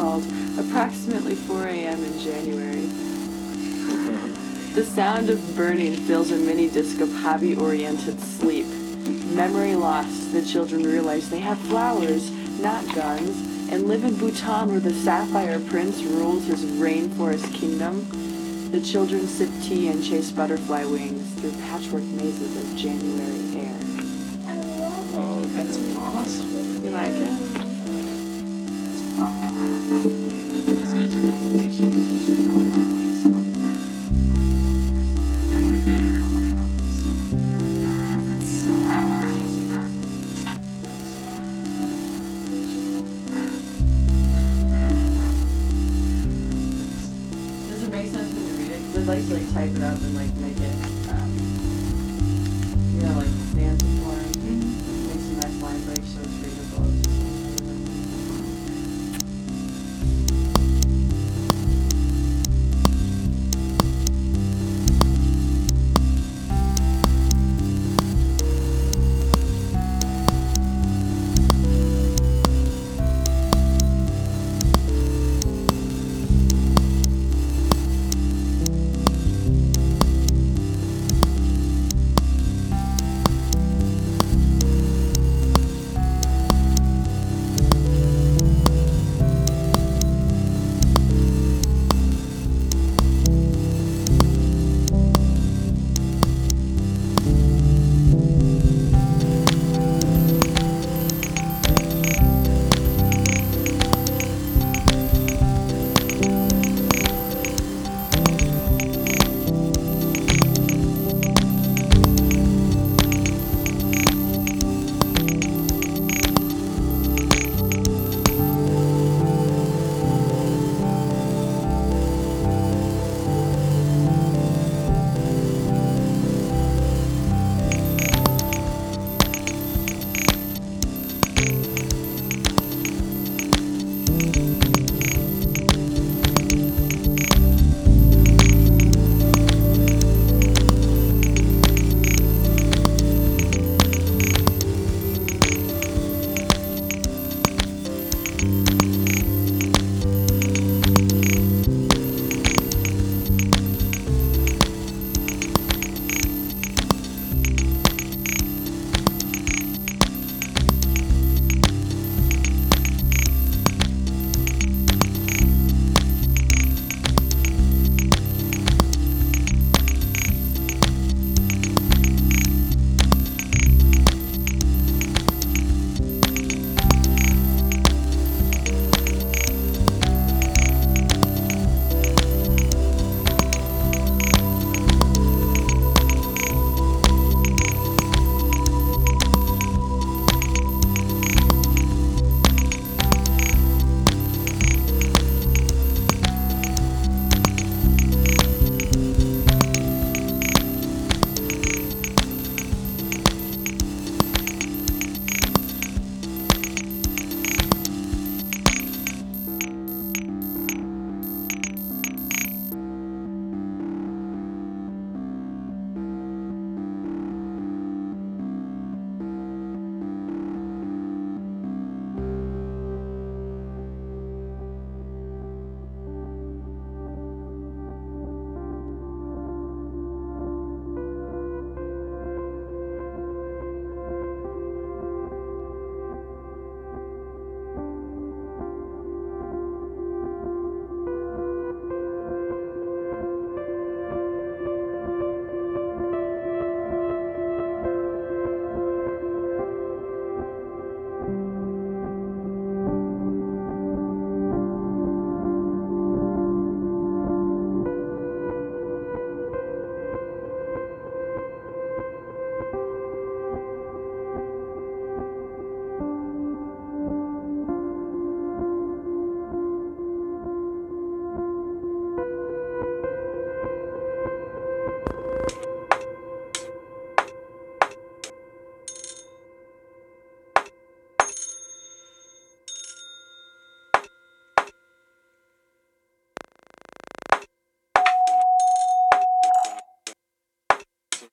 called approximately 4 a.m. in January. The sound of burning fills a mini disc of hobby-oriented sleep. Memory lost, the children realize they have flowers, not guns, and live in Bhutan where the Sapphire Prince rules his rainforest kingdom. The children sip tea and chase butterfly wings through patchwork mazes of January air. Oh, that's awesome. You like it? Does it make sense when you read it? Because I'd like to type it up and make it